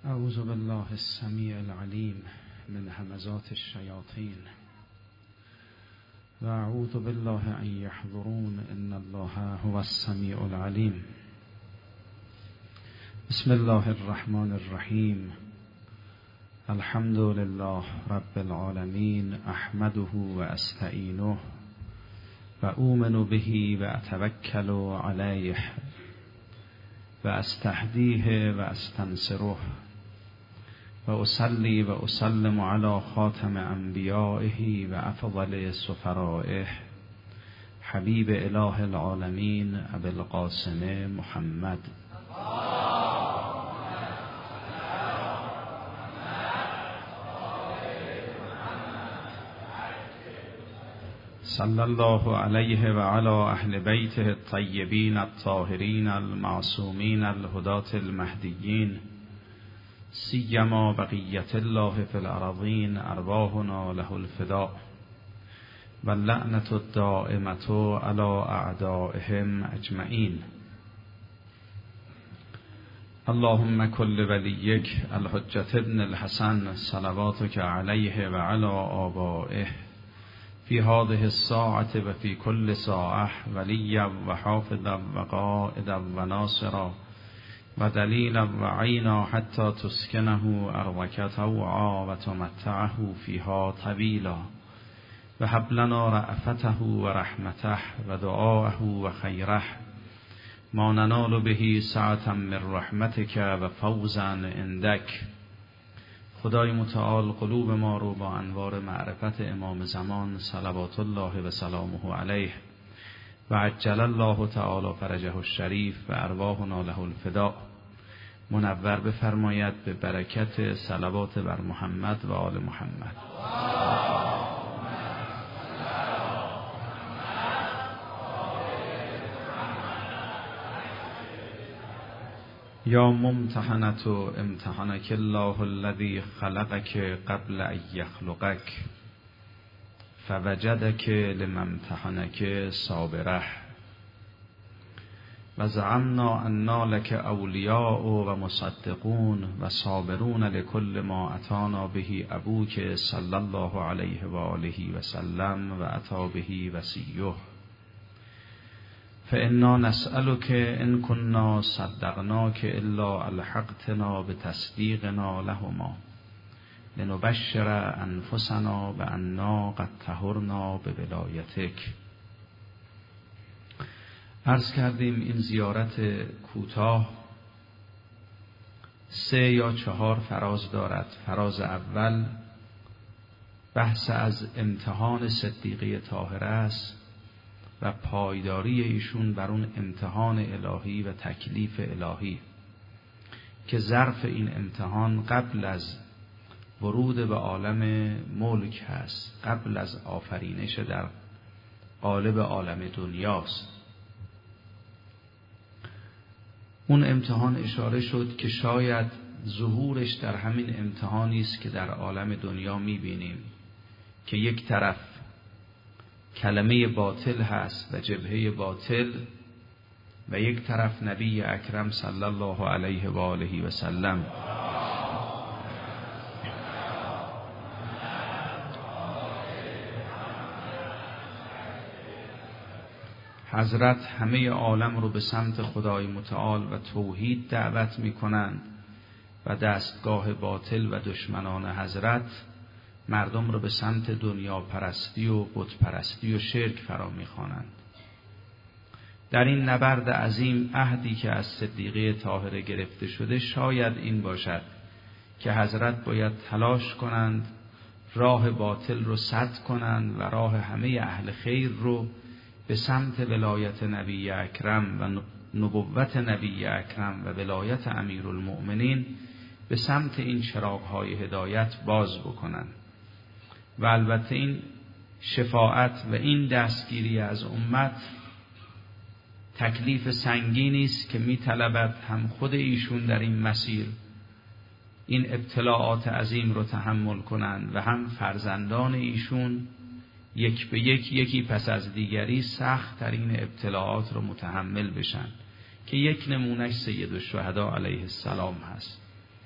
اعوذ بالله السمیع العلیم من همزات الشیاطین و اعوذ بالله ان یحضرون ان الله هو السمیع العلیم. بسم الله الرحمن الرحیم. الحمد لله رب العالمین، احمده و استعینه و اؤمن به و اتوکل علیه و استهدیه و استنصره و اصلی و اسلم علی خاتم انبیائه و افضل سفرائه حبیب اله العالمین ابی القاسم محمد. صلی الله علیه و علی اهل بیته الطیبین الطاهرین المعصومین الهداة المهدیین، سیما بقیت الله فی الارضین، ارواحنا له الفداء و اللعنة الدائمة علی اعدائهم اجمعین. اللهم کل ولیک الحجة ابن الحسن صلواتک علیه و علی آبائه فی هذه الساعة و فی کل ساعة ولیا و حافظا و قائدا و ناصرا و دلیلا و عینا حتی تسکنه ارضک طوعا و تمتعه فیها طویلا و هب لنا رأفته و رحمته و دعاءه و خیره ما ننال به سعة من رحمتک و فوزا عندک. خدای متعال قلوب ما رو با انوار معرفت امام زمان صلوات الله و سلامه علیه و عجل الله تعالی فرجه الشریف و ارواحنا له الفداء منور بفرماید به برکت صلوات بر محمد و آل محمد. یا ممتحنة امتحنک الله الذی خلقک قبل ان یخلقک فوجدک لما امتحنک صابره و زعمنا انا لک اولیاء و مصدقون و صابرون لكل ما اتانا به ابوک صلی الله علیه و آله و سلم و اتی به وصیه فانا نسألک ان كنا صدقناک الا الحقتنا بتصدیقنا لهما لنبشر انفسنا بأننا قد طهرنا بولایتک. عرض کردیم این زیارت کوتاه 3 یا 4 فراز دارد. فراز اول بحث از امتحان صدیقه طاهره است و پایداری ایشون بر اون امتحان الهی و تکلیف الهی که ظرف این امتحان قبل از ورود به عالم ملک هست، قبل از آفرینش در قالب عالم دنیاست. اون امتحان اشاره شد که شاید ظهورش در همین امتحانی است که در عالم دنیا می‌بینیم که یک طرف کلمه باطل هست و جبهه باطل و یک طرف نبی اکرم صلی الله علیه و آله و سلم. حضرت همه عالم رو به سمت خدای متعال و توحید دعوت می کنند و دستگاه باطل و دشمنان حضرت مردم رو به سمت دنیا پرستی و بت پرستی و شرک فرا می خوانند. در این نبرد عظیم عهدی که از صدیقه طاهره گرفته شده شاید این باشد که حضرت باید تلاش کنند راه باطل رو سد کنند و راه همه اهل خیر رو به سمت ولایت نبی اکرم و نبوت نبی اکرم و ولایت امیرالمؤمنین به سمت این چراغ‌های هدایت باز بکنند. و البته این شفاعت و این دستگیری از امت تکلیف سنگینی است که می‌طلبد هم خود ایشون در این مسیر این ابتلاعات عظیم رو تحمل کنند و هم فرزندان ایشون یک به یکی پس از دیگری سخت ترین ابتلاعات رو متحمل بشن که یک نمونش سید الشهدا علیه السلام هست.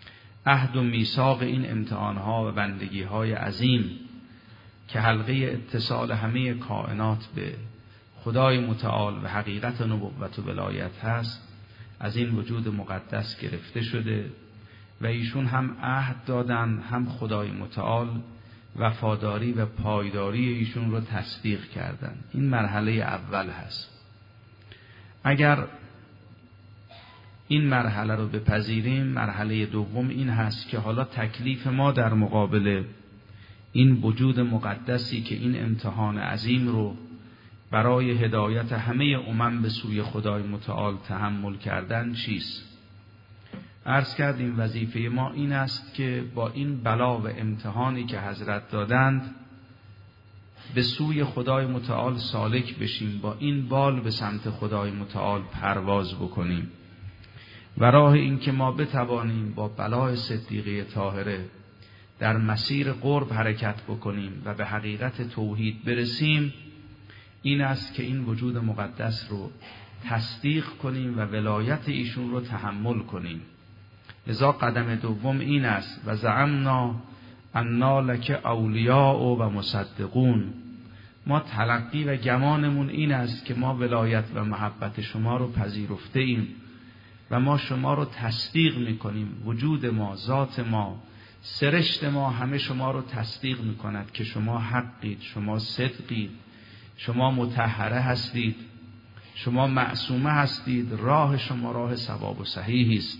عهد و میثاق این امتحانها و بندگیهای عظیم که حلقه اتصال همه کائنات به خدای متعال و حقیقت نبوت و ولایت هست، از این وجود مقدس گرفته شده و ایشون هم عهد دادن، هم خدای متعال وفاداری و پایداری ایشون رو تصدیق کردن. این مرحله اول هست. اگر این مرحله رو بپذیریم، مرحله دوم این هست که حالا تکلیف ما در مقابل این وجود مقدسی که این امتحان عظیم رو برای هدایت همه امم به سوی خدای متعال تحمل کردن چیست؟ عرض کردیم وظیفه ما این است که با این بلا و امتحانی که حضرت دادند به سوی خدای متعال سالک بشیم، با این بال به سمت خدای متعال پرواز بکنیم و راه این که ما بتوانیم با بلای صدیقه طاهره در مسیر قرب حرکت بکنیم و به حقیقت توحید برسیم، این است که این وجود مقدس رو تصدیق کنیم و ولایت ایشون رو تحمل کنیم. لذا قدم دوم این است و زعمنا انا لک اولیاء و مصدقون. ما تلقی و گمانمون این است که ما ولایت و محبت شما رو پذیرفته ایم و ما شما رو تصدیق میکنیم. وجود ما، ذات ما، سرشت ما همه شما رو تصدیق میکند که شما حقید، شما صدقید، شما مطهره هستید، شما معصومه هستید، راه شما راه صواب و صحیحی است.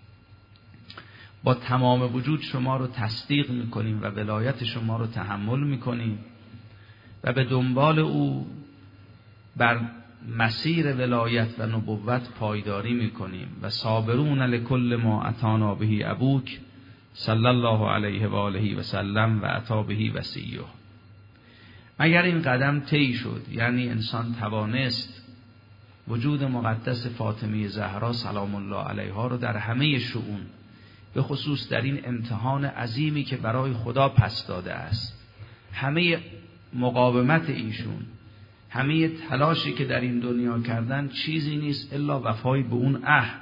با تمام وجود شما رو تصدیق میکنیم و ولایت شما رو تحمل میکنیم و به دنبال او بر مسیر ولایت و نبوت پایداری میکنیم و صابرون لکل ما اتانا به ابوک صلی الله علیه و آله و سلم و اتی به وصیه. اگر این قدم طی شد، یعنی انسان توانست وجود مقدس فاطمه زهرا سلام الله علیها رو در همه شؤون، به خصوص در این امتحان عظیمی که برای خدا پس داده است، همه مقاومت ایشون، همه تلاشی که در این دنیا کردن چیزی نیست الا وفای به اون عهد،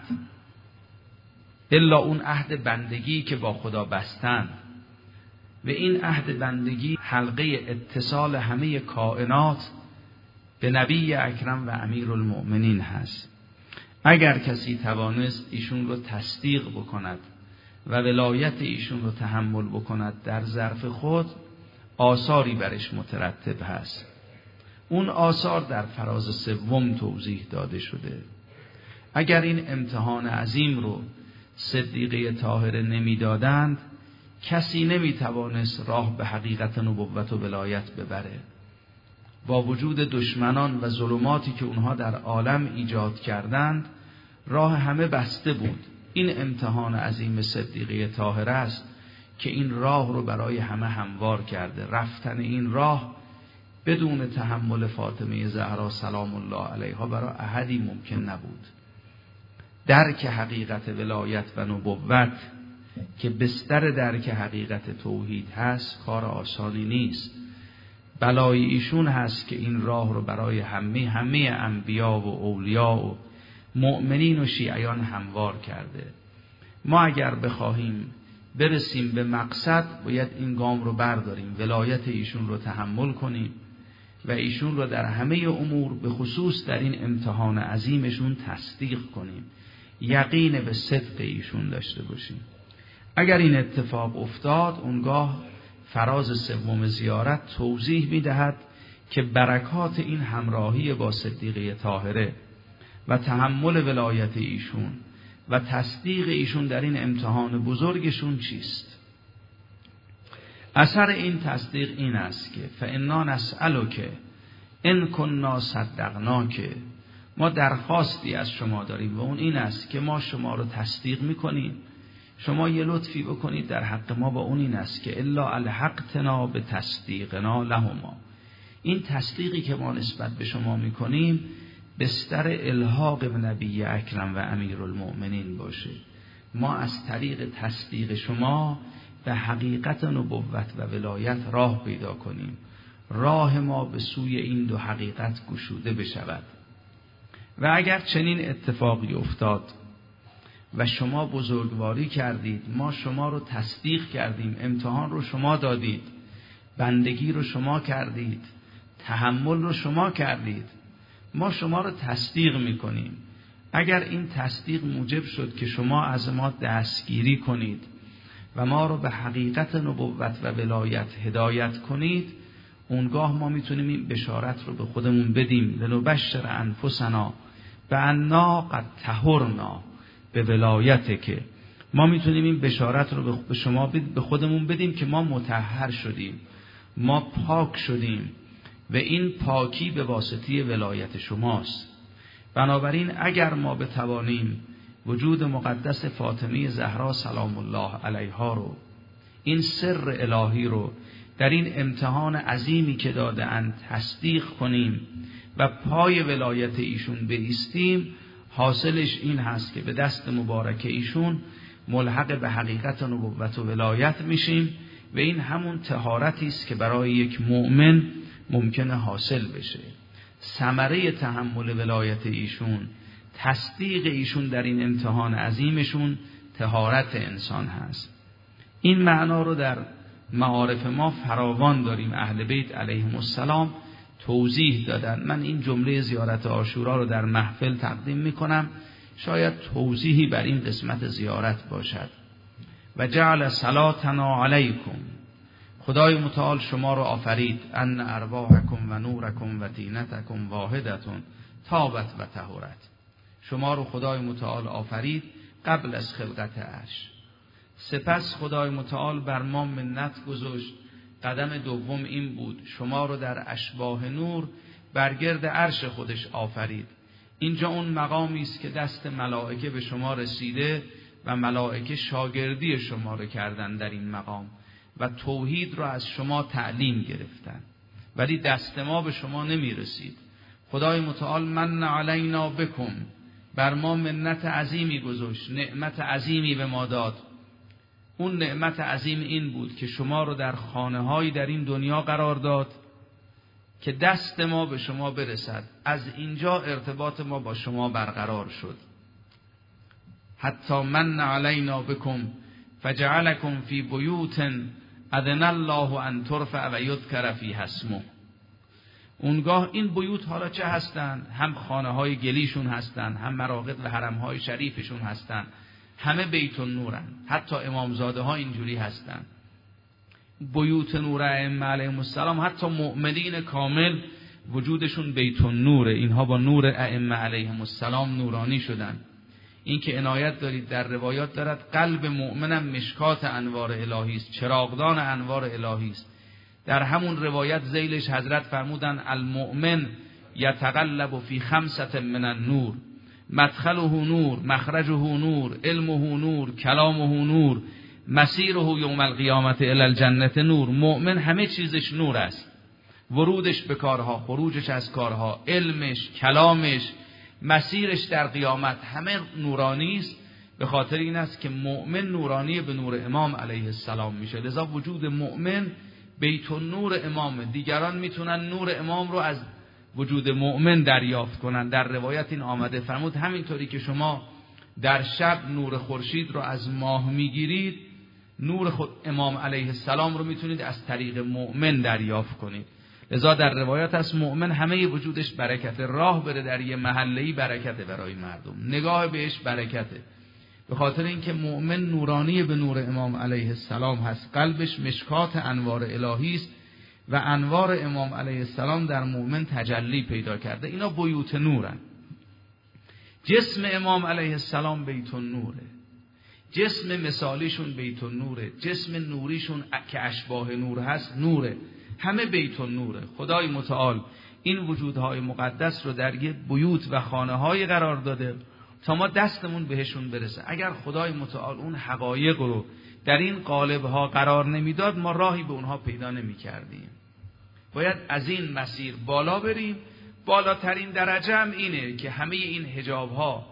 الا اون عهد بندگی که با خدا بستن و این عهد بندگی حلقه اتصال همه کائنات به نبی اکرم و امیرالمؤمنین هست. اگر کسی توانست ایشون رو تصدیق بکند و ولایت ایشون رو تحمل بکند در ظرف خود، آثاری برش مترتب هست. اون آثار در فراز سوم توضیح داده شده. اگر این امتحان عظیم رو صدیقه طاهره نمیدادند، کسی نمیتوانست راه به حقیقت نبوت و ولایت ببره. با وجود دشمنان و ظلماتی که اونها در عالم ایجاد کردند، راه همه بسته بود. این امتحان عظیم صدیقه طاهره است که این راه رو برای همه هموار کرده. رفتن این راه بدون تحمل فاطمه زهرا سلام الله علیها برای احدی ممکن نبود. درک حقیقت ولایت و نبوت که بستر درک حقیقت توحید هست کار آسانی نیست. بلای ایشون هست که این راه رو برای همه انبیا و اولیا و مؤمنین و شیعیان هموار کرده. ما اگر بخواهیم برسیم به مقصد، باید این گام رو برداریم، ولایت ایشون رو تحمل کنیم و ایشون رو در همه امور به خصوص در این امتحان عظیمشون تصدیق کنیم، یقین به صدق ایشون داشته باشیم. اگر این اتفاق افتاد، اونگاه فراز سوم زیارت توضیح می‌دهد که برکات این همراهی با صدیقه طاهره و تحمل ولایت ایشون و تصدیق ایشون در این امتحان بزرگشون چیست. اثر این تصدیق این است که فانا نسألک ان کنا صدقناک، ما درخواستی از شما داریم و اون این است که ما شما رو تصدیق میکنیم، شما یه لطفی بکنید در حق ما، با اون این است که الا الحقتنا به تصدیقنا لهما. این تصدیقی که ما نسبت به شما میکنیم بستر الحاق به نبی اکرم و امیرالمؤمنین باشه. ما از طریق تصدیق شما به حقیقت نبوت و ولایت راه پیدا کنیم، راه ما به سوی این دو حقیقت گشوده بشود. و اگر چنین اتفاقی افتاد و شما بزرگواری کردید، ما شما رو تصدیق کردیم، امتحان رو شما دادید، بندگی رو شما کردید، تحمل رو شما کردید، ما شما رو تصدیق میکنیم. اگر این تصدیق موجب شد که شما از ما دستگیری کنید و ما رو به حقیقت نبوت و ولایت هدایت کنید، اونگاه ما میتونیم این بشارت رو به خودمون بدیم، لنبشر انفسنا بأننا قد طهرنا به ولایت، که ما میتونیم این بشارت رو به شما به خودمون بدیم که ما مطهر شدیم، ما پاک شدیم و این پاکی به واسطه ولایت شماست. بنابراین اگر ما بتوانیم وجود مقدس فاطمه زهرا سلام الله علیها رو، این سر الهی رو در این امتحان عظیمی که داده اند تصدیق کنیم و پای ولایت ایشون بایستیم، حاصلش این هست که به دست مبارک ایشون ملحق به حقیقت نبوت و ولایت میشیم و این همون طهارتی است که برای یک مؤمن ممکنه حاصل بشه. ثمره تحمل ولایت ایشون، تصدیق ایشون در این امتحان عظیمشون، طهارت انسان هست. این معنا رو در معارف ما فراوان داریم، اهل بیت علیهم السلام توضیح دادن. من این جمله زیارت عاشورا رو در محفل تقدیم میکنم، شاید توضیحی بر این قسمت زیارت باشد. و جعل صلاتنا علیکم، خدای متعال شما رو آفرید، ان ارواحکم و نورکم و طینتکم واحدتون طابت و طهورت. شما رو خدای متعال آفرید قبل از خلقت عرش، سپس خدای متعال بر ما منت گذاشت. قدم دوم این بود شما رو در اشباح نور برگرد عرش خودش آفرید. اینجا اون مقامی است که دست ملائکه به شما رسیده و ملائکه شاگردی شما رو کردن در این مقام و توحید رو از شما تعلیم گرفتن، ولی دست ما به شما نمی رسید. خدای متعال من علینا بکم، بر ما منت عظیمی گذاشت، نعمت عظیمی به ما داد. اون نعمت عظیم این بود که شما رو در خانه‌های در این دنیا قرار داد که دست ما به شما برسد. از اینجا ارتباط ما با شما برقرار شد. حتی من علینا بکم فجعلکم فی بیوت اذن الله ان ترفع و یذکر فیها اسمه. اونگاه این بیوت حالا چه هستند؟ هم خانه‌های گلیشون هستند، هم مراقد و حرم‌های شریفشون هستند، همه بیت النورن. حتی امامزاده ها اینجوری هستند. بیوت نور ائمه علیهم السلام، حتی مؤمنین کامل وجودشون بیت النوره. اینها با نور ائمه علیهم السلام نورانی شدن. این که عنایت دارید در روایات دارد قلب مؤمنم مشکات انوار الهی است، چراغدان انوار الهی است. در همون روایت ذیلش حضرت فرمودن المؤمن یتقلب فی خمسة من النور، مدخله نور، مخرجه نور، علمه نور، کلامه نور، مسیره یوم القیامت الی الجنة نور. مؤمن همه چیزش نور است، ورودش به کارها، خروجش از کارها، علمش، کلامش، مسیرش در قیامت همه نورانی است. به خاطر این است که مؤمن نورانی به نور امام علیه السلام میشه. لذا وجود مؤمن بیت النور امام. دیگران میتونن نور امام رو از وجود مؤمن دریافت کنن. در روایت این آمده فرمود همینطوری که شما در شب نور خورشید رو از ماه میگیرید، نور خود امام علیه السلام رو میتونید از طریق مؤمن دریافت کنید. لذا در روایت از مؤمن همه وجودش برکته، راه بره در یه محله‌ای برکته برای مردم، نگاه بهش برکته. به خاطر اینکه مؤمن نورانی به نور امام علیه السلام هست، قلبش مشکات انوار الهی است و انوار امام علیه السلام در مؤمن تجلی پیدا کرده. اینا بیوت نورن. جسم امام علیه السلام بیت النوره، جسم مثالیشون بیت النوره، جسم نوریشون که اشباح نور هست نوره، همه بیت النوره. خدای متعال این وجودهای مقدس رو در یه بیوت و خانه‌های قرار داده تا ما دستمون بهشون برسه. اگر خدای متعال اون حقایق رو در این قالب‌ها قرار نمیداد، ما راهی به اونها پیدا نمی‌کردیم. باید از این مسیر بالا بریم. بالاترین درجه هم اینه که همه این حجاب‌ها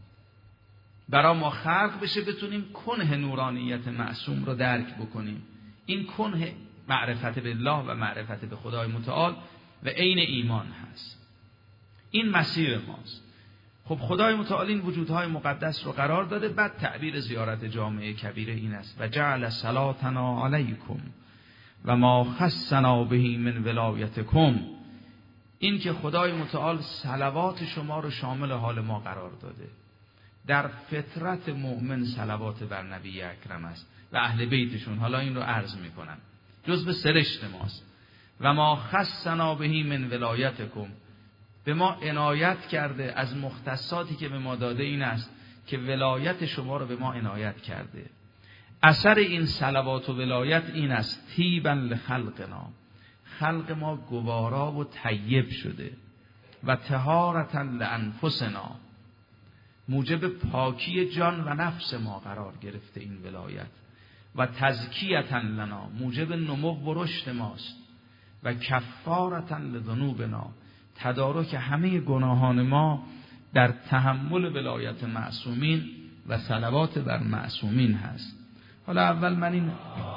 برای ما خلق بشه، بتونیم کنه نورانیت معصوم رو درک بکنیم. این کنه معرفت بالله و معرفت به خدای متعال و عین ایمان هست. این مسیر ماست. خب خدای متعال این وجودهای مقدس رو قرار داده. بعد تعبیر زیارت جامعه کبیره این است: و جعل صلاتنا علیکم و ما خصنا به من ولایتکم. این که خدای متعال صلوات شما رو شامل حال ما قرار داده. در فطرت مؤمن صلوات بر نبی اکرم است و اهل بیتشون. حالا این رو عرض میکنم، جزء سرشت ماست. و ما خصنا به من ولایتکم، به ما عنایت کرده از مختصاتی که به ما داده این است که ولایت شما رو به ما عنایت کرده. اثر این صلوات و ولایت این است: طیبا لخلقنا، خلق ما گوارا و طیب شده. و طهارتا لانفسنا، موجب پاکی جان و نفس ما قرار گرفته این ولایت. و تزکیتا لنا، موجب نمو و رشد ماست. و کفارتا لذنوبنا، تدارک همه گناهان ما در تحمل ولایت معصومین و صلوات بر معصومین هست. حالا اول من این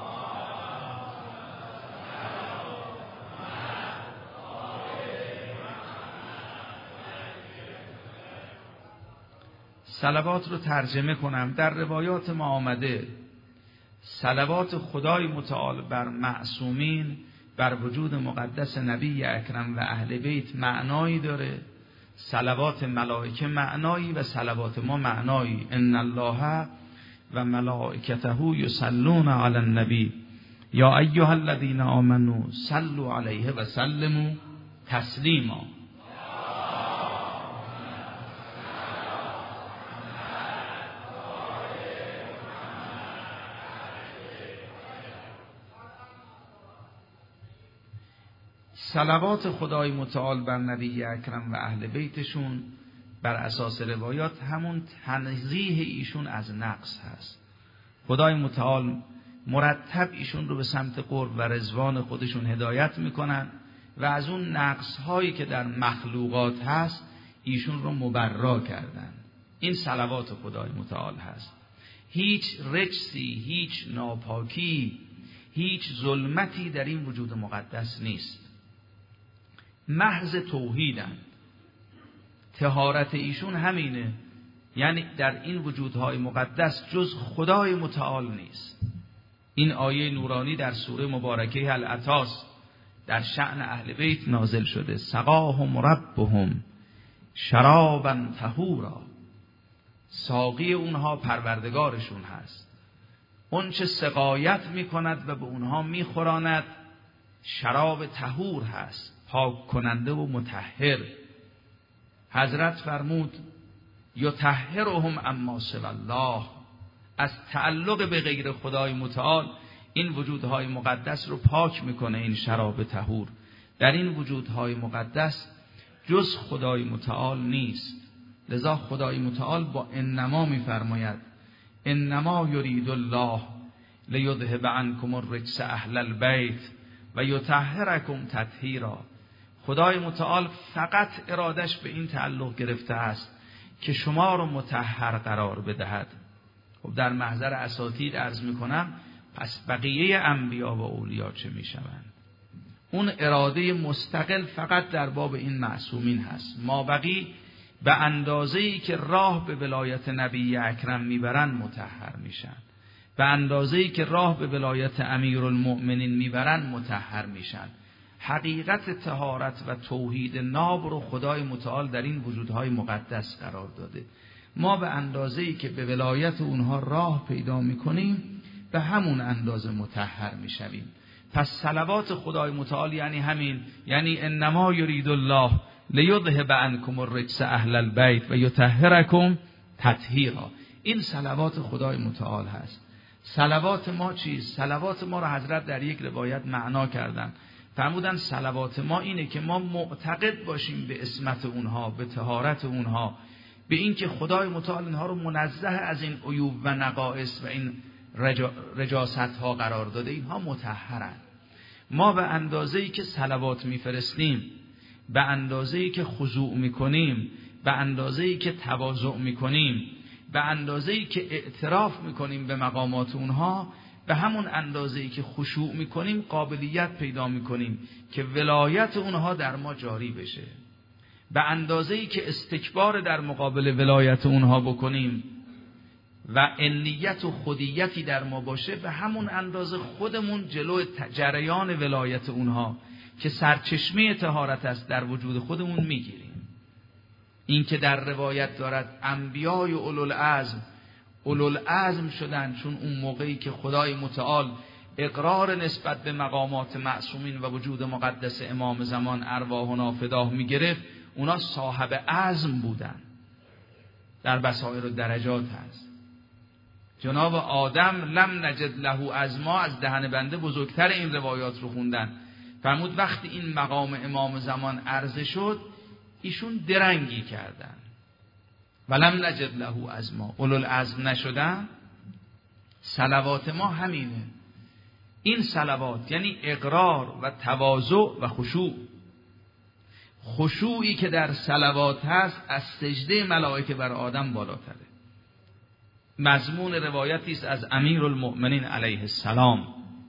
صلوات رو ترجمه کنم. در روایات ما آمده صلوات خدای متعال بر معصومین، بر وجود مقدس نبی اکرم و اهل بیت معنایی داره، صلوات ملائکه معنایی و صلوات ما معنایی. ان الله و ملائکته یصلون علی النبی یا ایها الذین آمنوا صلوا علیه و سلموا تسلیما. صلوات خدای متعال بر نبی اکرم و اهل بیتشون بر اساس روایات همون تنزیه ایشون از نقص هست. خدای متعال مرتب ایشون رو به سمت قرب و رضوان خودشون هدایت میکنن و از اون نقص هایی که در مخلوقات هست ایشون رو مبرا کردن. این صلوات خدای متعال هست. هیچ رجسی، هیچ ناپاکی، هیچ ظلمتی در این وجود مقدس نیست. محض توحیدن. طهارت ایشون همینه، یعنی در این وجودهای مقدس جز خدای متعال نیست. این آیه نورانی در سوره مبارکه الاطاس در شأن اهل بیت نازل شده: سقاهم ربهم شرابا طهورا. ساقی اونها پروردگارشون هست، اون چه سقایت میکند و به اونها میخوراند شراب طهور هست، پاک کننده و مطهر. حضرت فرمود یطهرهم اما سوی الله، از تعلق به غیر خدای متعال این وجودهای مقدس رو پاک میکنه این شراب طهور. در این وجودهای مقدس جز خدای متعال نیست. لذا خدای متعال با انما میفرماید: انما یرید الله لیذهب عنکم الرجس اهل البیت و یطهرکم تطهیرا. خدای متعال فقط ارادش به این تعلق گرفته است که شما رو مطهر قرار بدهد. خب در محضر اساتید عرض میکنم پس بقیه انبیا و اولیا چه میشوند؟ اون اراده مستقل فقط در باب این معصومین هست. ما بقی به اندازه‌ای که راه به ولایت نبی اکرم میبرن مطهر میشن، به اندازه‌ای که راه به ولایت امیرالمؤمنین میبرن مطهر میشن. حقیقت طهارت و توحید ناب رو خدای متعال در این وجودهای مقدس قرار داده. ما به اندازه‌ای که به ولایت اونها راه پیدا میکنیم به همون اندازه مطهر میشویم. پس صلوات خدای متعال یعنی همین، یعنی انما یرید الله لیذهب عنکم الرجس اهل البیت و یطهرکم تطهیرا. این صلوات خدای متعال هست. صلوات ما چیست؟ صلوات ما رو حضرت در یک روایت معنا کردن، فرمودن صلوات ما اینه که ما معتقد باشیم به عصمت اونها، به طهارت اونها، به این که خدای متعال اینها رو منزه از این عیوب و نقائص و این رجاست ها قرار داده، اینها مطهرن. ما به اندازه‌ای که صلوات میفرستیم، به اندازه‌ای که خضوع میکنیم، به اندازه‌ای که تواضع میکنیم، به اندازه‌ای که اعتراف میکنیم به مقامات اونها، به همون اندازه‌ای که خشوع میکنیم قابلیت پیدا میکنیم که ولایت اونها در ما جاری بشه. به اندازه‌ای که استکبار در مقابل ولایت اونها بکنیم و انیت و خودیتی در ما باشه، به همون اندازه خودمون جلو جریان ولایت اونها که سرچشمه طهارت است در وجود خودمون میگیریم. این که در روایت دارد انبیای و اولوالعزم شدن، چون اون موقعی که خدای متعال اقرار نسبت به مقامات معصومین و وجود مقدس امام زمان ارواحنا فداه میگرفت، اونا صاحب عزم بودن. در بصائر و درجات هست جناب آدم لم نجد له عزما، از دهن بنده بزرگتر این روایات رو خوندن. فرمود وقتی این مقام امام زمان عرضه شد ایشون درنگی کردن. ولم نجد له عزما، اولوالعزم نشدن. صلوات ما همینه. این صلوات یعنی اقرار و تواضع و خشوع. خشوعی که در صلوات هست از سجده ملائکه بر آدم بالاتره. مضمون روایتی است از امیرالمؤمنین علیه السلام.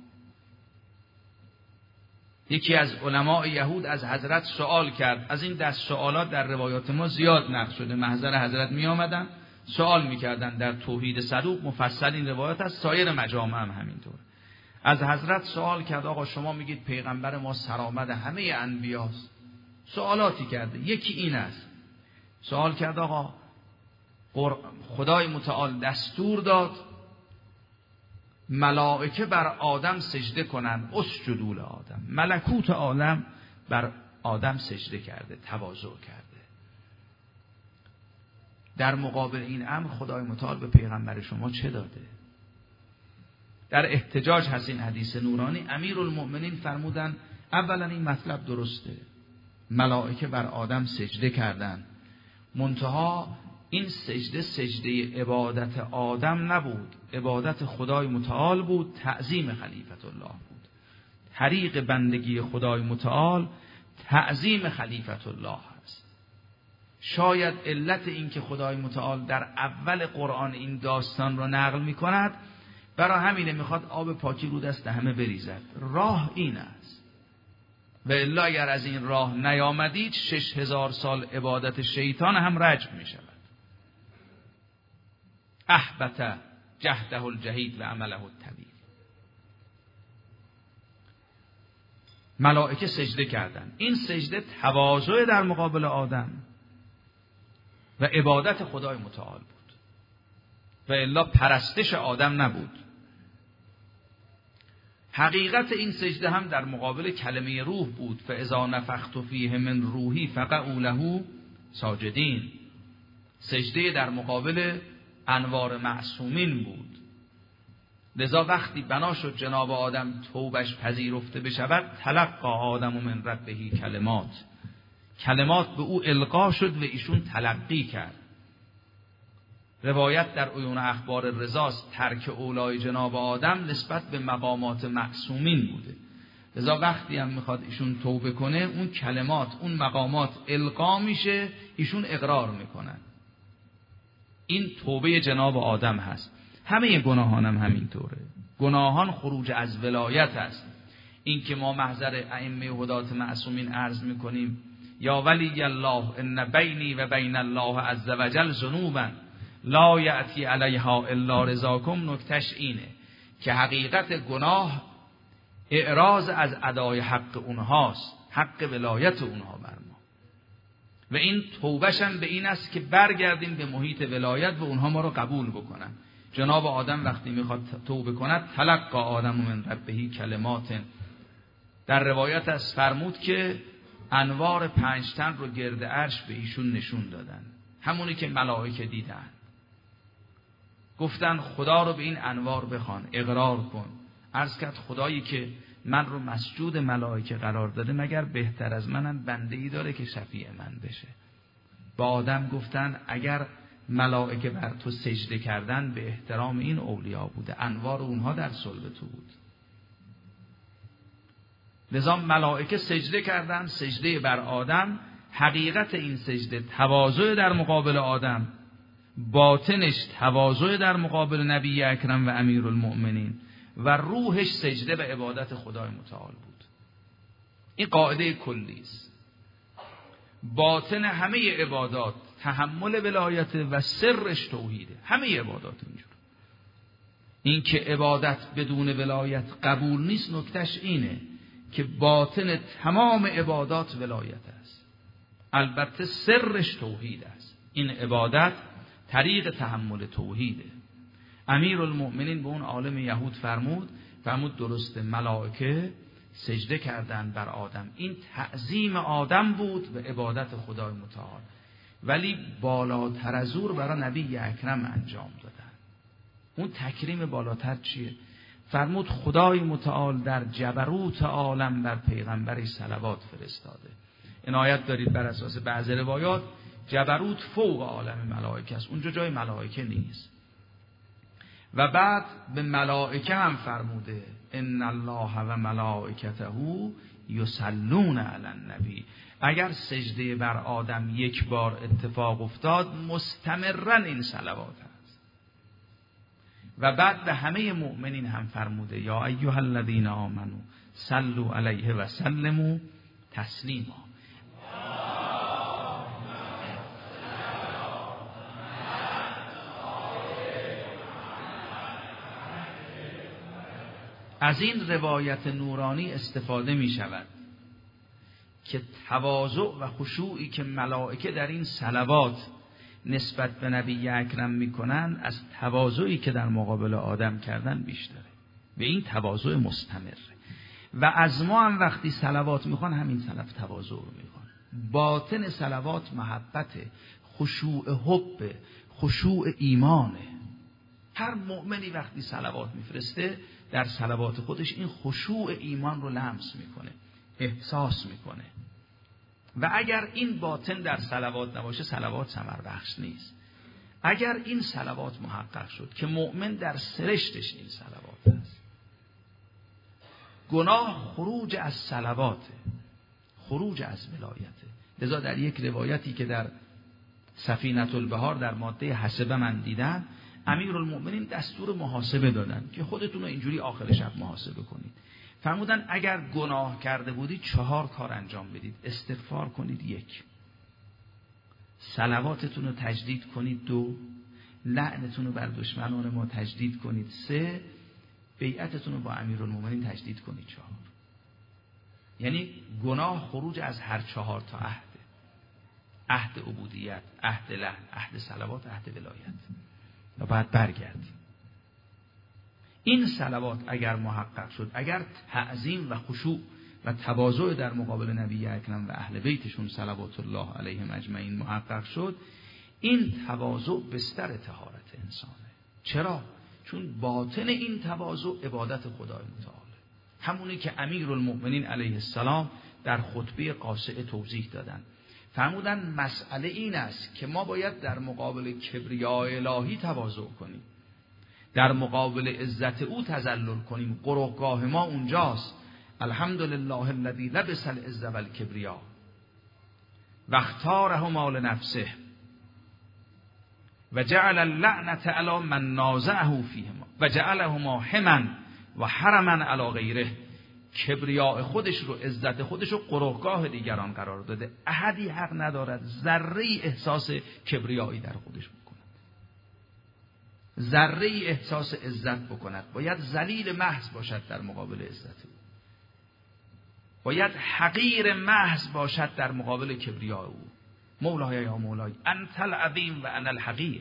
یکی از علماء یهود از حضرت سوال کرد. از این دست سوالات در روایات ما زیاد نقل شده. محضر حضرت می آمدن سوال می کردن. در توحید صدوق مفصل این روایت است، سایر مجامع هم همینطور. از حضرت سوال کرد آقا شما میگید پیغمبر ما سرآمد همه انبیاست. سوالاتی کرده، یکی این است. سوال کرد آقا خدای متعال دستور داد ملائکه بر آدم سجده کنن، اسجدوا لآدم. ملکوت عالم بر آدم سجده کرده، تواضع کرده. در مقابل این امر خدای متعال به پیغمبر شما چه داده؟ در احتجاج هست این حدیث نورانی. امیرالمؤمنین فرمودن اولا این مطلب درسته، ملائکه بر آدم سجده کردن، منتها این سجده عبادت آدم نبود، عبادت خدای متعال بود، تعظیم خلیفت الله بود. طریق بندگی خدای متعال تعظیم خلیفت الله هست. شاید علت این که خدای متعال در اول قرآن این داستان را نقل می کند برای همینه، میخواد آب پاکی رو دست همه بریزد. راه این است. و الا اگر از این راه نیامدید 6000 سال عبادت شیطان هم رجم می شود. احبط جهده الجهید و عمله الطویل. ملائکه سجده کردن. این سجده تواضع در مقابل آدم و عبادت خدای متعال بود و الا پرستش آدم نبود. حقیقت این سجده هم در مقابل کلمه روح بود. فاذا نفخت فیه من روحی فقعوا له ساجدین. سجده در مقابل انوار معصومین بود. لذا وقتی بنا شد جناب آدم توبش پذیرفته بشود، تلقی آدم من ربه کلمات به او القا شد و ایشون تلقی کرد. روایت در عیون اخبار رضاست ترک اولای جناب آدم نسبت به مقامات معصومین بوده. لذا وقتی هم میخواد ایشون توبه کنه، اون کلمات، اون مقامات القا میشه، ایشون اقرار میکنن. این توبه جناب آدم هست. همه گناهان هم همینطوره. گناهان خروج از ولایت است. این که ما محضر ائمه هدات معصومین عرض میکنیم یا ولی الله ان بینی و بین الله عز وجل ذنوبا لا یأتی علیها الا رضاکم، نکتش اینه که حقیقت گناه اعراض از ادای حق اونهاست، حق ولایت اونها بر ما. و این توبهشم به این است که برگردیم به محیط ولایت و اونها ما رو قبول بکنن. جناب آدم وقتی میخواد توبه کند تلقی آدم من ربه کلمات. در روایت از فرمود که انوار 5 تن رو گرد عرش به ایشون نشون دادن، همونی که ملائکه دیدن. گفتن خدا رو به این انوار بخوان، اقرار کن. عرض کرد خدایی که من رو مسجود ملائکه قرار داده، مگر بهتر از منم بنده‌ای داره که شفیع من بشه؟ با آدم گفتن اگر ملائکه بر تو سجده کردن به احترام این اولیا بوده، انوار اونها در صلب تو بود. لذا ملائکه سجده کردن، سجده بر آدم. حقیقت این سجده تواضع در مقابل آدم، باطنش تواضع در مقابل نبی اکرم و امیرالمؤمنین، و روحش سجده به عبادت خدای متعال بود. این قاعده کلی است. باطن همه عبادات تحمل ولایت و سرش توحیده. همه عبادات اینجور. این که عبادت بدون ولایت قبول نیست، نکتهش اینه که باطن تمام عبادات ولایت است، البته سرش توحید است. این عبادت طریق تحمل توحیده. امیرالمؤمنین به اون عالم یهود فرمود درسته ملائکه سجده کردن بر آدم، این تعظیم آدم بود به عبادت خدای متعال، ولی بالاتر از او برای نبی اکرم انجام دادن. اون تکریم بالاتر چیه؟ فرمود خدای متعال در جبروت عالم بر پیغمبری صلوات فرستاده. عنایت دارید بر اساس بعض روایات جبروت فوق عالم ملائکه است، اونجا جای ملائکه نیست. و بعد به ملائکه هم فرموده ان الله و ملائکته یصلون علی النبی. اگر سجده بر آدم یک بار اتفاق افتاد مستمرا این صلوات است. و بعد به همه مؤمنین هم فرموده یا ایها الذین آمنوا صلوا علیه و سلموا تسلیما. از این روایت نورانی استفاده می شود که تواضع و خشوعی که ملائکه در این صلوات نسبت به نبی اکرم می کنند از تواضعی که در مقابل آدم کردن بیشتره. به این تواضع مستمره. و از ما هم وقتی صلوات می خوان همین تواضع رو می خوان. باطن صلوات محبت، خشوع حب، خشوع ایمانه. هر مؤمنی وقتی صلوات میفرسته در صلوات خودش این خشوع ایمان رو لمس میکنه، احساس میکنه. و اگر این باطن در صلوات نباشه صلوات ثمر بخش نیست. اگر این صلوات محقق شد که مؤمن در سرشتش این صلوات است، گناه خروج از صلواته، خروج از ولایته. لذا در یک روایتی که در سفینة البحار در ماده حسبه من دیدم، امیرالمؤمنین دستور محاسبه دادن که خودتون رو اینجوری آخر شب محاسبه کنید. فرمودن اگر گناه کرده بودید 4 کار انجام بدید. استغفار کنید 1، صلواتتون رو تجدید کنید 2، لعنتون رو بر دشمنان ما تجدید کنید 3، بیعتتون رو با امیرالمؤمنین تجدید کنید 4. یعنی گناه خروج از هر 4 تا عهده: عهد عبودیت، عهد لعن، عهد صلوات، عهد ولایت. و بعد برگردیم. این صلوات اگر محقق شد، اگر تعظیم و خشوع و تواضع در مقابل نبی اکرم و اهل بیتشون صلوات الله علیهم اجمعین محقق شد، این تواضع بستر طهارت انسانه. چرا؟ چون باطن این تواضع عبادت خدای متعاله. همونی که امیرالمؤمنین علیه السلام در خطبه قاصعه توضیح دادن. فرمودن مسئله این است که ما باید در مقابل کبریای الهی تواضع کنیم، در مقابل عزت او تذلل کنیم. قرعگاه ما اونجاست. الحمدلله الذی لبس العز والکبریا و اختارهما لنفسه و جعل اللعنة علی من نازعه فیهما و جعلهما حما و حرما علی غیره. کبریاء خودش رو، عزت خودش رو قرعگاه دیگران قرار داده. احدی حق ندارد ذره احساس کبریایی در خودش بکند، ذره احساس عزت بکند. باید ذلیل محض باشد در مقابل عزت او، باید حقیر محض باشد در مقابل کبریاء او. مولای یا مولای انت العظیم و انا الحقیر.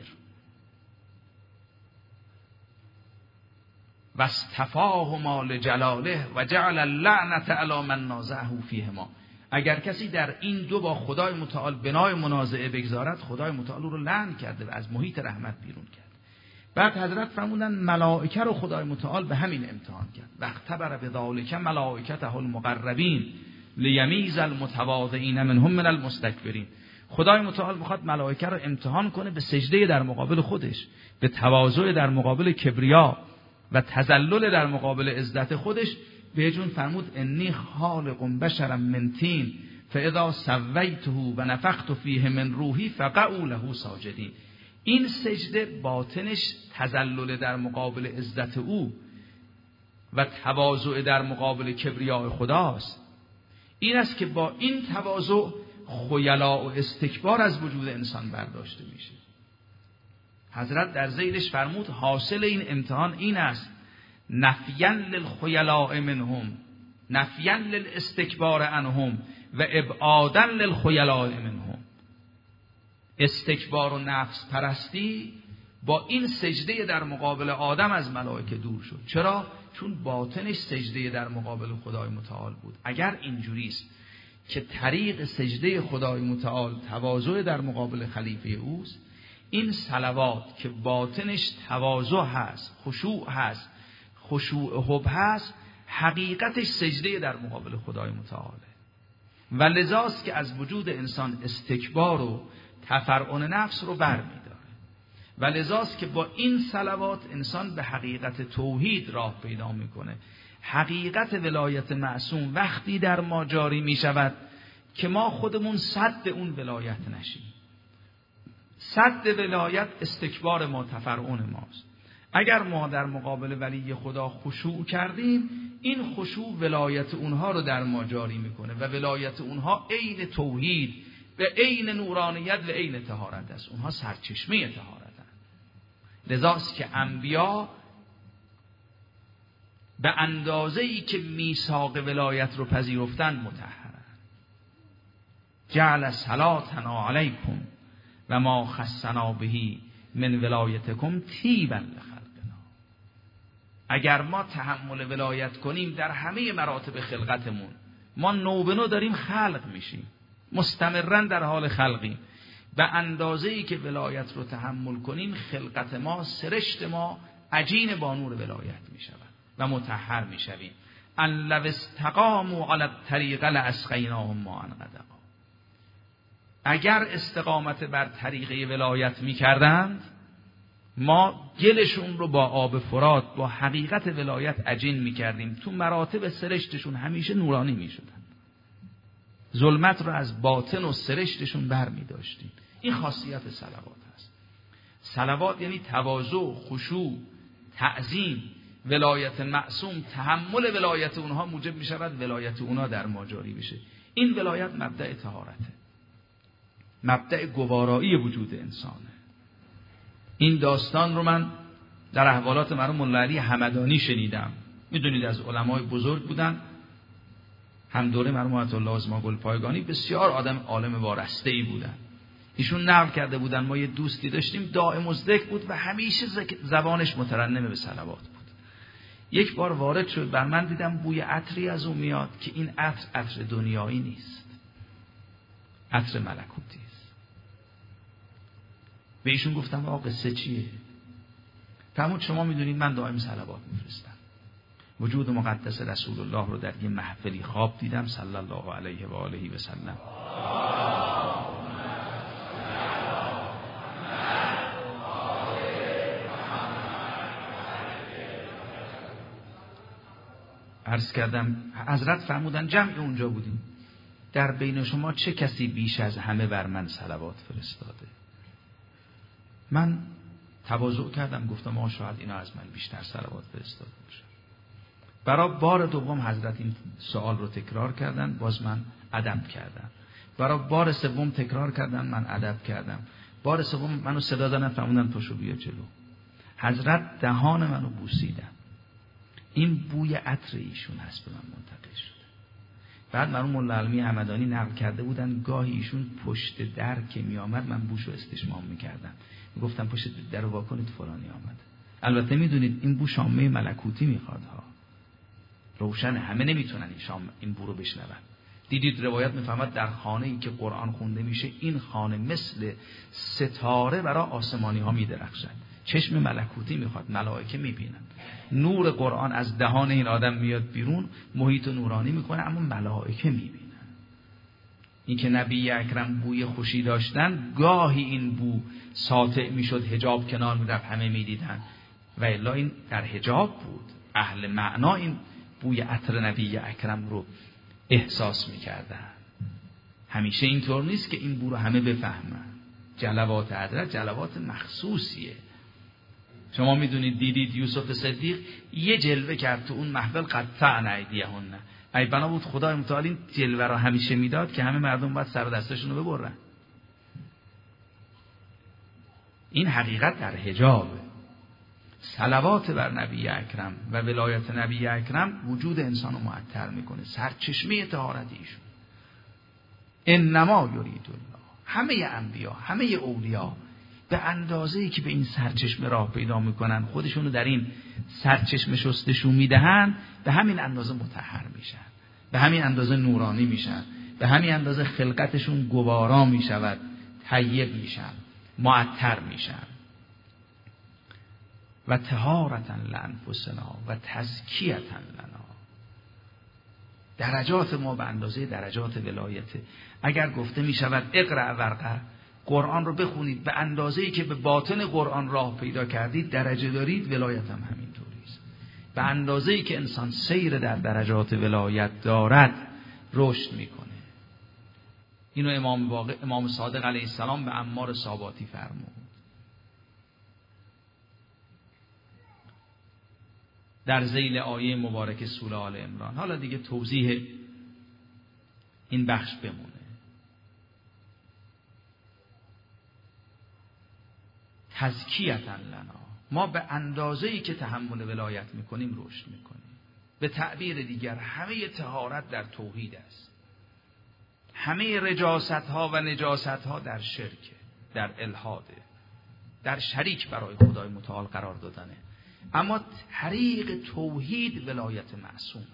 و اصطفاهما لجلاله و جعل اللعنة علی من نازعه فیهما. اگر کسی در این دو با خدای متعال بنای منازعه بگذارد، خدای متعال رو لعن کرده و از محیط رحمت بیرون کرد. بعد حضرت فرمودن ملائکه رو خدای متعال به همین امتحان کرد. و اختبر بذالک ملائکته المقربین لیمیز المتواضعین منهم من المستکبرین. خدای متعال میخواد ملائکه رو امتحان کنه به سجده در مقابل خودش، به تواضع در مقابل کبریا و تذلل در مقابل عزت خودش. به جون فرمود انی خالق بشرا من طین فاذا سویته و نفخت فیه من روحی فقعوا له ساجدین. این سجده باطنش تذلل در مقابل عزت او و تواضع در مقابل کبریای خداست. این است که با این تواضع خیلاء و استکبار از وجود انسان برداشته میشه. حضرت در ذیلش فرمود حاصل این امتحان این است: نفیاً للخیلاء منهم، نفیاً للاستکبار عنهم و ابعاداً للخیلاء منهم. استکبار و نفس پرستی با این سجده در مقابل آدم از ملائکه دور شد. چرا؟ چون باطنش سجده در مقابل خدای متعال بود. اگر اینجوری است که طریق سجده خدای متعال تواضع در مقابل خلیفه اوست، این صلوات که باطنش تواضع هست، خشوع هست، خشوع حب هست، حقیقتش سجده در مقابل خدای متعاله. و لذاست که از وجود انسان استکبار و تفرعن نفس رو برمی‌داره. و لذاست که با این صلوات انسان به حقیقت توحید راه پیدا میکنه. حقیقت ولایت معصوم وقتی در ما جاری میشود که ما خودمون صد اون ولایت نشیم. صد ولایت استکبار ما، تفرعن ماست. اگر ما در مقابل ولی خدا خشوع کردیم، این خشوع ولایت اونها رو در ما جاری میکنه و ولایت اونها عین توحید و عین نورانیت و عین طهارت است. اونها سرچشمه طهارتند. لذاست که انبیا به اندازه‌ای که میثاق ولایت رو پذیرفتند مطهرند. جعل صلاتنا علیکم و ما خصنا بهی من ولایتکم طیبا لخلقنا. اگر ما تحمل ولایت کنیم در همه مراتب خلقتمون، ما نو به نو داریم خلق میشیم، مستمرا در حال خلقیم. به اندازه‌ای که ولایت رو تحمل کنیم، خلقت ما، سرشت ما عجین با نور ولایت میشود و مطهر میشویم. ان لو استقاموا علی الطریق لاسقیناهم ماء غدقا. اگر استقامت بر طریقه ولایت میکردند، ما گلشون رو با آب فرات، با حقیقت ولایت عجین میکردیم. تو مراتب سرشتشون همیشه نورانی میشدن. ظلمت رو از باطن و سرشتشون بر میداشتیم. این خاصیت صلوات هست. صلوات یعنی تواضع، خشوع، تعظیم. ولایت معصوم، تحمل ولایت اونها موجب می شود ولایت اونها در ما جاری بشه. این ولایت مبدأ طهارته، مبدأ گوارایی وجود انسانه. این داستان رو من در احوالات مرحوم مولا علی همدانی شنیدم. میدونید از علمای بزرگ بودن، هم دوره مرحوم آیت الله عظما گلپایگانی، بسیار آدم عالم وارسته‌ای بودن. ایشون نقل کرده بودن ما یه دوستی داشتیم دائم الذکر بود و همیشه زبانش مترنم به صلوات بود. یک بار وارد شد بر من، دیدم بوی عطری از اون میاد که این عطر دنیایی نیست، عطر ملکوتی است. به ایشون گفتم آقا قصه چیه؟ فرمود شما میدونید من دائم صلوات میفرستم. وجود مقدس رسول الله رو در یه محفلی خواب دیدم صلی الله علیه و آله و سلم. عرض کردم حضرت فرمودن جمع اونجا بودیم، در بین شما چه کسی بیش از همه بر من صلوات فرستاده؟ من تواضع کردم گفتم شاید اینا از من بیشتر صلوات فرستاده باشه. برای بار دوم حضرت این سوال رو تکرار کردن، باز من ادب کردم. برای بار سوم تکرار کردن، من ادب کردم. بار سوم منو صدا دادن، فرمودن پاشو بیا جلو. حضرت دهان منو بوسیدن. این بوی عطر ایشون هست به من منتقل شده. بعد مرحوم مولا علی همدانی نقل کرده بودن گاهی ایشون پشت در که می آمد من بوشو استشمام میکردم، میگفتم پشت در رو واکنید فلانی آمد. البته میدونید این بو شامه ملکوتی میخواد ها، روشن، همه نمیتونن این بو رو بشنون. دیدید روایت میفهمد در خانه ای که قرآن خونده میشه این خانه مثل ستاره برای آسمانی ها میدرخشد. چشم ملکوتی میخواد، ملائکه میبینن. نور قرآن از دهان این آدم میاد بیرون، محیط نورانی میکنه، اما ملائکه میبینن. این که نبی اکرم بوی خوشی داشتن، گاهی این بو ساطع میشد، حجاب کنار میرفت، همه میدیدن، و الا این در حجاب بود. اهل معنا این بوی عطر نبی اکرم رو احساس میکردن. همیشه اینطور نیست که این بو رو همه بفهمن. جلوات حضرت جلوات مخصوصیه. شما میدونید دیدید یوسف صدیق یه جلوه کرد تو اون محفل قطعن ایدیهن، ای بنا بود خدای متعال این جلوه را همیشه میداد که همه مردم باید سر دستشون رو ببرن. این حقیقت در حجاب. صلوات بر نبی اکرم و ولایت نبی اکرم وجود انسان رو معطر میکنه، سرچشمه طهارت ایشون. انما یرید الله، همه انبیا، همه اولیا به اندازه‌ای که به این سرچشمه راه پیدا میکنن، خودشونو در این سرچشمه شستشو میدهن، به همین اندازه مطهر میشن، به همین اندازه نورانی میشن، به همین اندازه خلقتشون گوارا میشود، طیب میشن، معطر میشن. و طهارتا لانفسنا و تزکیه لنا. درجات ما به اندازه درجات ولایته. اگر گفته می شود اقرأ ورقه، قرآن رو بخونید، به اندازه‌ای که به باطن قرآن راه پیدا کردید درجه دارید، ولایت هم همینطوری است. به اندازه‌ای که انسان سیر در درجات ولایت دارد رشد میکنه. اینو امام صادق علیه السلام به عمار ساباتی فرمود. در ذیل آیه مبارک سوره آل عمران. حالا دیگه توضیح این بخش بمونه. تزکیةً لنا، ما به اندازه‌ای که تحمل ولایت میکنیم رشد میکنیم. به تعبیر دیگر همه طهارت در توحید است، همه رجاست ها و نجاست ها در شرک، در الحاده، در شریک برای خدای متعال قرار دادنه. اما طریق توحید ولایت معصومه.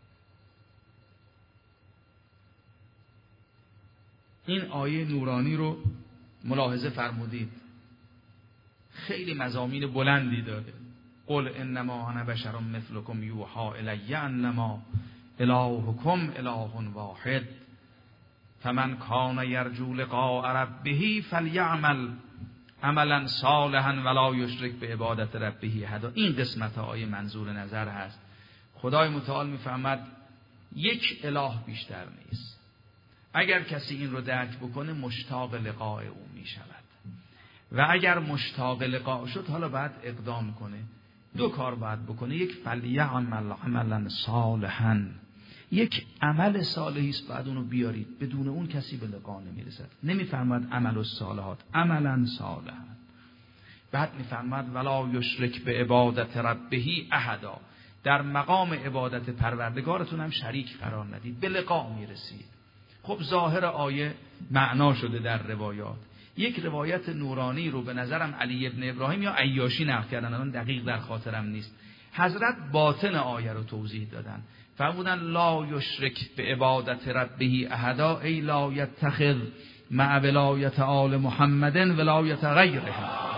این آیه نورانی رو ملاحظه فرمودید، خیلی مضامین بلندی داره. قل انما انا بشر مثلکم یوحی الی انما الهکم اله واحد فمن کان یرجو لقاء ربه فلیعمل عملا صالحا ولا یشرک به عبادت ربه احدا. این قسمت آیه منظور نظر هست. خدای متعال میفهمد یک اله بیشتر نیست. اگر کسی این رو درک بکنه مشتاق لقاء او می شود و اگر مشتاق لقاء شد حالا باید اقدام کنه. دو کار باید بکنه. یک فلیعمل عملا صالحا، یک عمل صالحی است باید اونو بیارید، بدون اون کسی به لقاء نمیرسد. نمیفرماد عمل الصالحات، عملا صالحا. بعد میفرماد ولا یشرک به عبادت ربه احدا، در مقام عبادت پروردگارتون هم شریک قرار ندید، به لقاء میرسید. خب ظاهر آیه معنا شده در روایات. یک روایت نورانی رو به نظرم علی ابن ابراهیم یا عیاشی نقل کردن، الان دقیق در خاطرم نیست. حضرت باطن آیه رو توضیح دادن، فرمودن لا یشرک به عبادت ربه احدا ای لا یتخذ مع ولایت آل محمد ولایت غیره.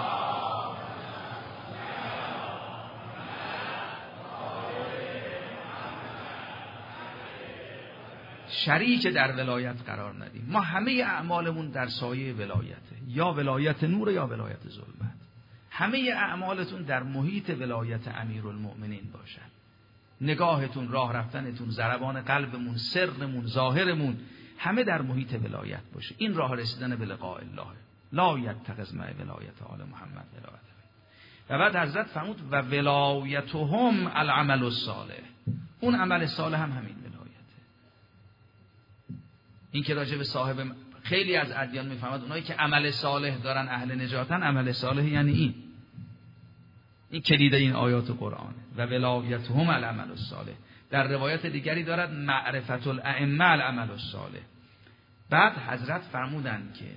شریک در ولایت قرار ندیم. ما همه اعمالمون در سایه ولایته، یا ولایت نور یا ولایت ظلمت. همه اعمالتون در محیط ولایت امیرالمؤمنین باشد. نگاهتون، راه رفتنتون، ضربان قلبمون، سرمون، ظاهرمون، همه در محیط ولایت باشه. این راه رسیدن به لقاء الله. لا یتخذ مع ولایت آل محمد ولایت. و بعد حضرت فرمود و ولایتهم العمل الصالح، اون عمل صالح هم همین ولایته. این که راجع به صاحب خیلی از ادیان میفهمد اونایی که عمل صالح دارن اهل نجاتن، عمل صالح یعنی این کلید این آیات قرآنه. و ولایتهم العمل الصالح. در روایت دیگری دارد معرفت الائمه العمل الصالح. بعد حضرت فرمودند که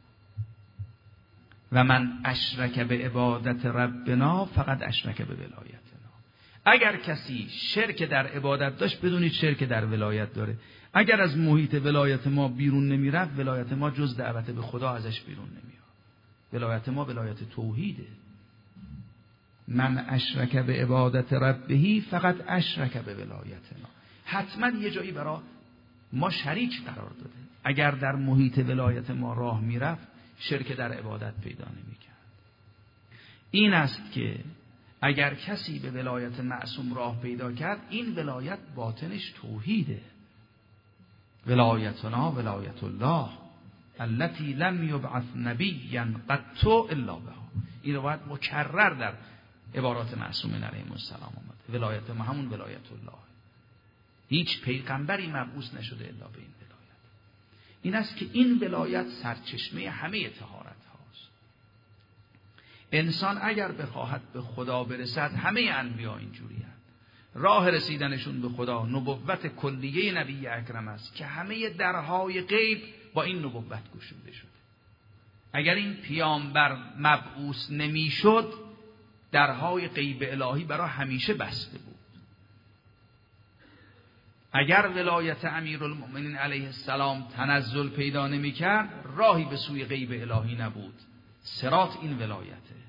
و من اشرک به عبادت ربنا فقط اشرک به ولایتنا. اگر کسی شرک در عبادت داشت بدونید شرک در ولایت داره. اگر از محیط ولایت ما بیرون نمیرفت، ولایت ما جز دعوت به خدا ازش بیرون نمیاد. ولایت ما ولایت توحیده. من اشرک به عبادت ربه فقط اشرک به ولایتنا. حتما یه جایی برای ما شریک قرار داده. اگر در محیط ولایت ما راه میرفت شرک در عبادت پیدا نمیکرد. این است که اگر کسی به ولایت معصوم راه پیدا کرد، این ولایت باطنش توحیده. ولایتنا ولایت الله التي لم یبعث نبیا قط الا بها. این روایت مکرر در عبارات معصومین علیهم السلام آمده. ولایت ما همون ولایت الله. هیچ پیغمبری مبعوث نشده الا به این ولایت. این است که این ولایت سرچشمه همه طهارت هاست. انسان اگر بخواهد به خدا برسد، همه انبیا اینجوری هست. راه رسیدنشون به خدا نبوت کلیه نبی اکرم است که همه درهای غیب با این نبوت گشوده شده. اگر این پیامبر مبعوث نمیشد، درهای غیب الهی برای همیشه بسته بود. اگر ولایت امیرالمؤمنین علیه السلام تنزل پیدا نمی‌کرد، راهی به سوی غیب الهی نبود. صراط این ولایته.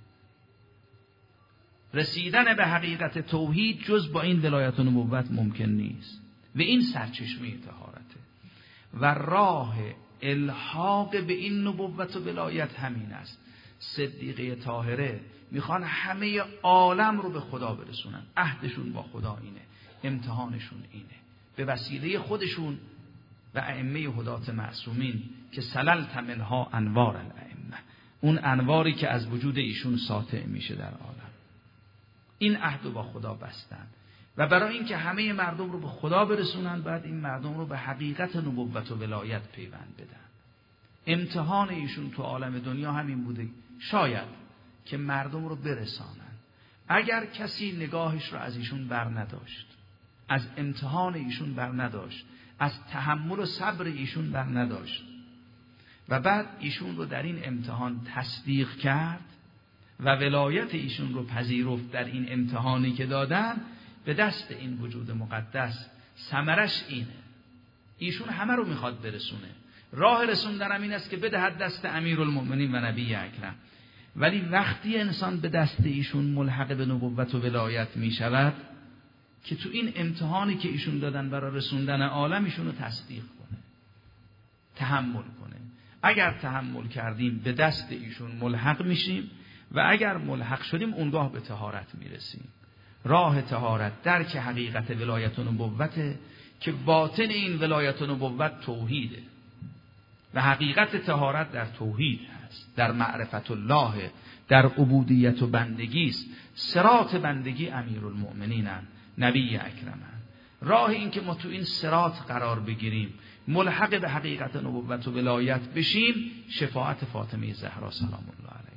رسیدن به حقیقت توحید جز با این ولایت و نبوت ممکن نیست و این سرچشمه طهارته و راه الحاق به این نبوت و ولایت همین است. صدیقه طاهره میخوان همه عالم رو به خدا برسونن. عهدشون با خدا اینه، امتحانشون اینه، به وسیله خودشون و ائمه هدات معصومین که سللت منها انوار الائمه، اون انواری که از وجود ایشون ساطع میشه در عالم. این عهد رو با خدا بستن و برای اینکه همه مردم رو به خدا برسونن، باید این مردم رو به حقیقت نبوت و ولایت پیوند بدن. امتحان ایشون تو عالم دنیا همین بوده، شاید که مردم رو برسانن. اگر کسی نگاهش رو از ایشون بر نداشت، از امتحان ایشون بر نداشت، از تحمل و صبر ایشون بر نداشت و بعد ایشون رو در این امتحان تصدیق کرد و ولایت ایشون رو پذیرفت در این امتحانی که دادن، به دست این وجود مقدس ثمرش اینه. ایشون همه رو میخواد برسونه. راه رسوندن هم این است که بدهد دست امیرالمؤمنین و نبی اکرم. ولی وقتی انسان به دست ایشون ملحق به نبوت و ولایت میشود که تو این امتحانی که ایشون دادن برای رسوندن عالم ایشون رو تصدیق کنه، تحمل کنه. اگر تحمل کردیم به دست ایشون ملحق میشیم و اگر ملحق شدیم اونگاه به طهارت میرسیم. راه طهارت درک حقیقت ولایت و نبوت که باطن این ولایت و نبوت توحیده و حقیقت طهارت در توحید هست، در معرفت الله، در عبودیت و بندگی است. صراط بندگی امیرالمؤمنینن، نبی اکرمن. راه این که ما تو این صراط قرار بگیریم، ملحق به حقیقت نبوت و ولایت بشیم، شفاعت فاطمه زهرا سلام الله علیها.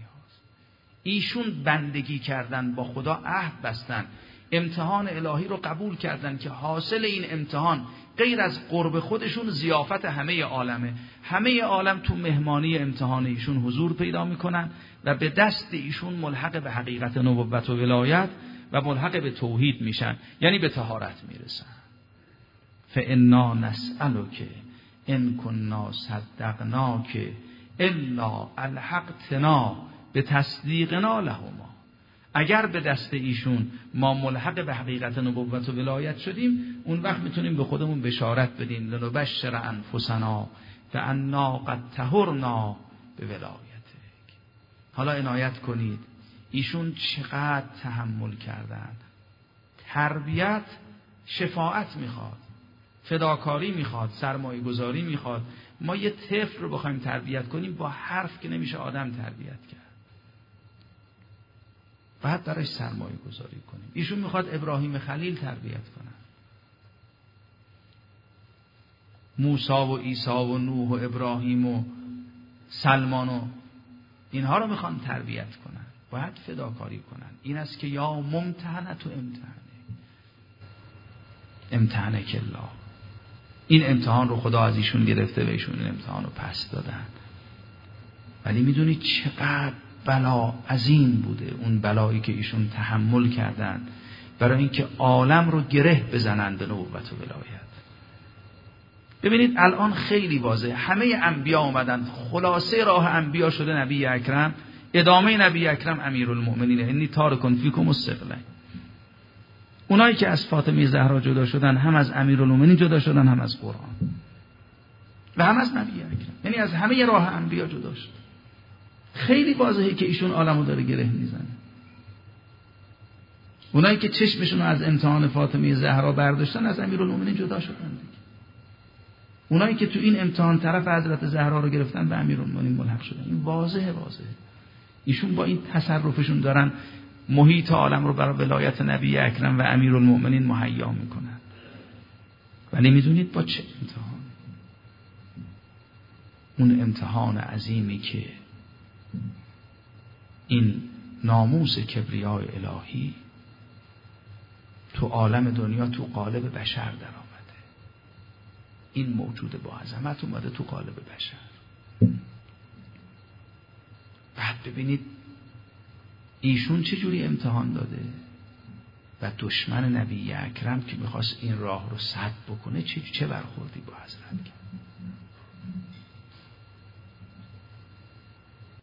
ایشون بندگی کردن، با خدا عهد بستن، امتحان الهی رو قبول کردن که حاصل این امتحان غیر از قرب خودشون ضیافت همه عالمه. همه عالم تو مهمانی امتحان ایشون حضور پیدا میکنن و به دست ایشون ملحق به حقیقت نبوت و ولایت و ملحق به توحید میشن، یعنی به طهارت میرسن. فانا نسألک ان کنا صدقناک الا الحقتنا به تصدیقنا لهما. اگر به دست ایشون ما ملحق به حقیقت نبوت و ولایت شدیم، اون وقت میتونیم به خودمون بشارت بدیم لنبشر انفسنا فانا قد طهرنا به ولایتک. حالا عنایت کنید ایشون چقدر تحمل کردن. تربیت شفاعت میخواد، فداکاری میخواد، سرمایه گذاری میخواد. ما یه طفل رو بخوایم تربیت کنیم با حرف که نمیشه آدم تربیت کرد، باید براش سرمایه گذاری کنیم. ایشون میخواد ابراهیم خلیل تربیت کنن، موسی و عیسی و نوح و ابراهیم و سلمان و اینها رو میخوان تربیت کنن، باید فداکاری کنن. این است که یا ممتحنت و امتحنه که الله. این امتحان رو خدا از ایشون گرفته و ایشون این امتحان رو پس دادن. ولی میدونید چقدر بلا عظیم بوده اون بلایی که ایشون تحمل کردن برای اینکه عالم رو گره بزنن به نبوت و ولایت. ببینید الان خیلی واضحه، همه انبیا اومدن، خلاصه راه انبیا شده نبی اکرم، ادامه نبی اکرم امیرالمؤمنین. انی تارک فیکم الثقلین. اونایی که از فاطمه زهرا جدا شدن، هم از امیرالمؤمنین جدا شدن، هم از قرآن و هم از نبی اکرم، یعنی از همه راه انبیا جدا شد. خیلی واضحه که ایشون عالمو داره گره میزنه. اونایی که چشمشون رو از امتحان فاطمه زهرا برداشتن، از امیرالمؤمنین جدا شدن دیگه. اونایی که تو این امتحان طرف حضرت زهرا رو گرفتن، به امیرالمؤمنین ملحق شدن. این واضحه. ایشون با این تصرفشون دارن محیط عالم رو برای ولایت نبی اکرم و امیرالمؤمنین مهیا میکنن. ولی میدونید با چه امتحان؟ اون امتحان عظیمی که این ناموس کبریای الهی تو عالم دنیا تو قالب بشر در آمده. این موجود با عظمت اومده تو قالب بشر. بعد ببینید ایشون چه جوری امتحان داده و دشمن نبی اکرم که میخواست این راه رو سد بکنه چه برخوردی با حضرت کرد.